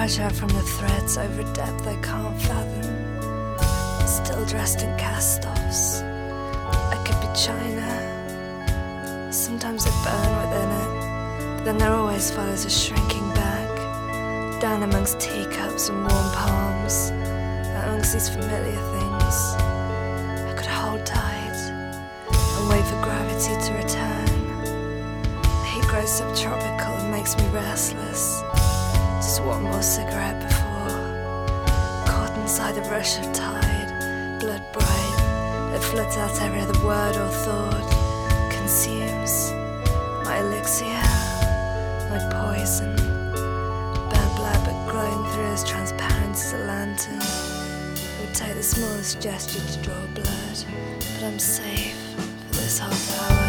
treasure from the threads over depth I can't fathom. Still dressed in cast-offs. I could be China. Sometimes I burn within it, but then there always follows a shrinking back, down amongst teacups and warm palms, amongst these familiar things. I could hold tight and wait for gravity to return. The heat grows subtropical and makes me restless. Just one more cigarette before, caught inside the rush of tide, blood bright, that floods out every other word or thought, consumes my elixir, my poison, burnt black but glowing through as transparent as a lantern. It would take the smallest gesture to draw blood, but I'm safe for this half hour.